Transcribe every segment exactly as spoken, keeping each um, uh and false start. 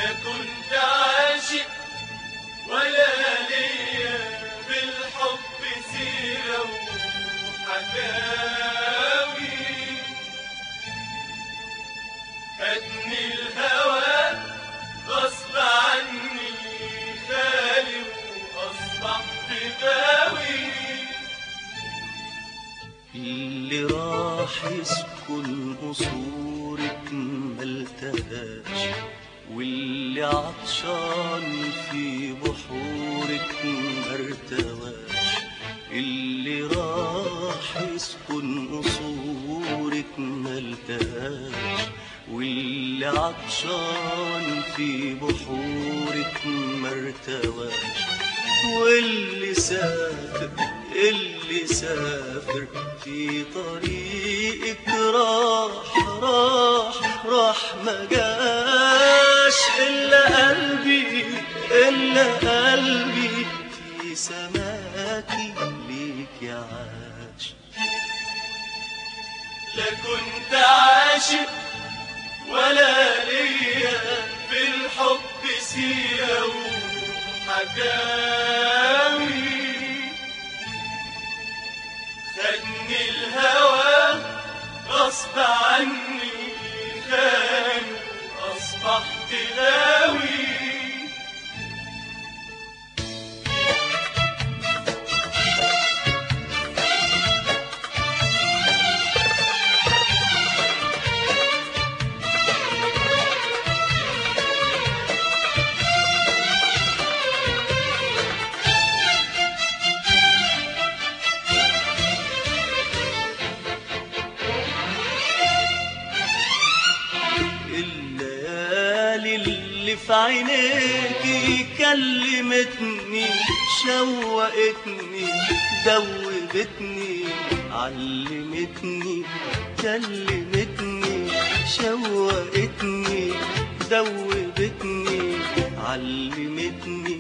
لا كنت عاشق ولا ليا بالحب سيرة وحكاوي، خدني الهوى غصب عني خالي وأصبحت غاوي. اللي راح يسكن قصورك ملتقاش، واللي عطشان في بحورك مرتواش. اللي راح يسكن قصورك ملتقاش، واللي عطشان في بحورك مرتواش. واللي سافر اللي سافر في طريقك راح راح راح ما جاش. إلا قلبي إلا قلبي في سماكي ليك يعاش. لا كنت عاشق ولا ليا بالحب سيرة وحكاوي، خدني الهوى غصب عني خان أصبحت غاوي. في عينيكي كلمتني شوقتني دوبتني علمتني. كلمتني شوقتني دوبتني علمتني.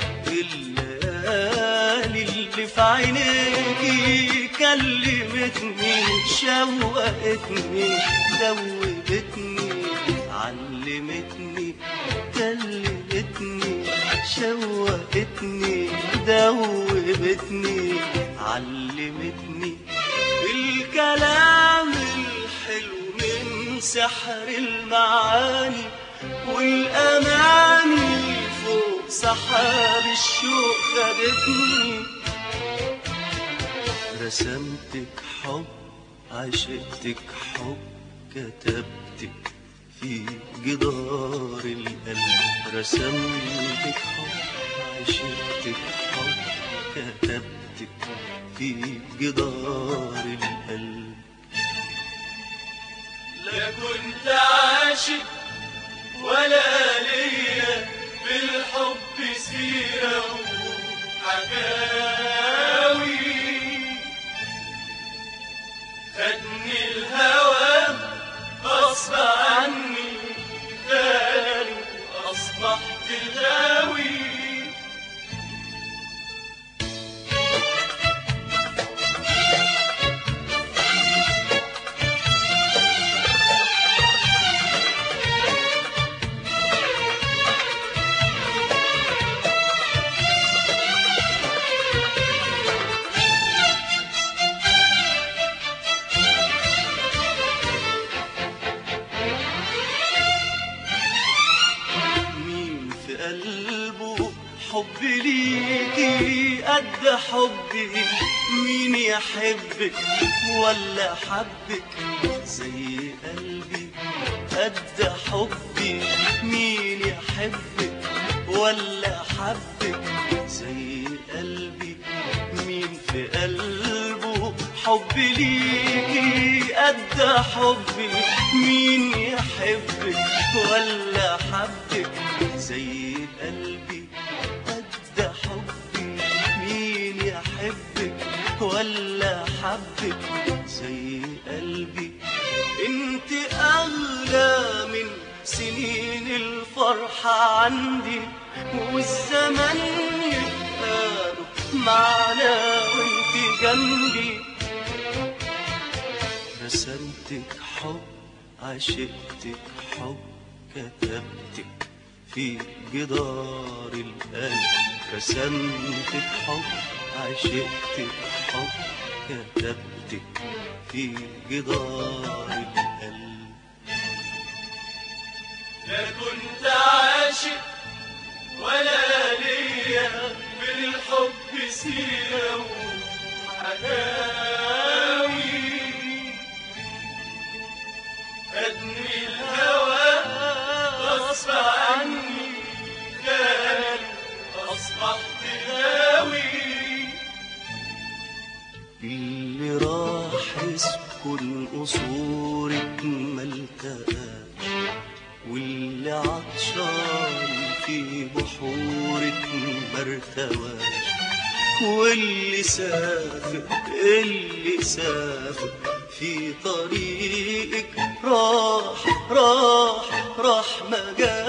الليالي اللي في عينيكي كلمتني شوقتني دوبتني علمتني. كلمتني شوقتني دوبتني علمتني. الكلام الحلو من سحر المعاني، والأماني فوق سحاب الشوق خدتني. رسمتك حب عشقتك حب كتبتك في جدار القلب. رسمتك حب عشقتك حب كتبتك في جدار القلب. لا كنت عاشق ولا ليا بالحب سيرة وحكاوي، خدني الهوى غصب عني خالي أصبحت غاوي. حب ليكي قد حبي، مين يحبك ولا حبك زي قلبي. قد حبي مين يحبك ولا حبك زي قلبي. مين في قلبه حب ليكي قد حبي، مين يحبك ولا حبك زي قلبي. قد حبي مين يحبك ولا حبك زي قلبي. انت اغلى من سنين الفرحة عندي، والزمن يبقى له معنى وانت جنبي. رسمتك حب عشقتك حب كتبتك في جدار القلب، رسمت بحب عشقت بحب، كتبت في جدار القلب. لا كنت عاشق ولا ليا من الحب سيرة وحكاوي، خدني الهوى غصب عني كان أصبحت غاوي. اللي راح يسكن قصورك ملتقاش، واللي عطشان في بحورك مرتواش، واللي سافر اللي سافر في طريقك راح راح راح ما جاش.